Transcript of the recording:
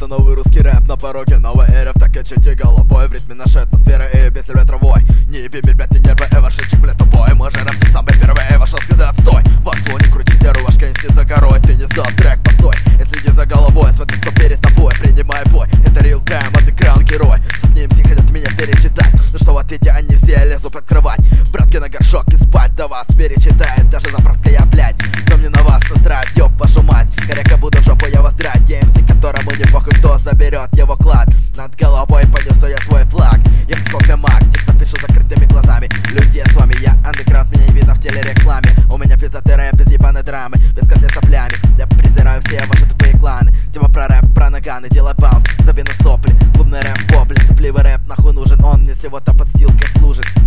новый русский рэп на пороге новой эры. Так качайте головой в ритме нашей атмосферы и без ветровой. Не еби, ребят, и нервы, шичик, блядь, тупой. Мы же рэп самый первый, вошел сказать отстой. В отцу не крути стеру, ваш конец за горой. Ты не сдал трек, постой, и следи за головой. Смотри, кто перед тобой, принимай бой. Это real time, от экрана герой. С одним все хотят меня перечитать, но что в ответе они все лезут под кровать. Братки на горшок и спать до вас перечитает даже заправская, блядь. Но мне на вас насрать, ёб вашу мать. Коряка буду в жопу я вас драть. ДМС, которому не похуй, кто заберет его клад. Над головой понесу я свой флаг. Я как кофемаг, те, кто пишу закрытыми глазами. Люди, с вами я, андеграунд, меня не видно в телерекламе. У меня пиздатый рэп без ебаной драмы, без котли соплями. Я презираю все ваши тупые кланы. Тема про рэп, про наганы, делай баунс, заби на сопли. Клубный рэп, бобли, сопливый рэп, нахуй нужен. Он мне всего-то подстилкой служит.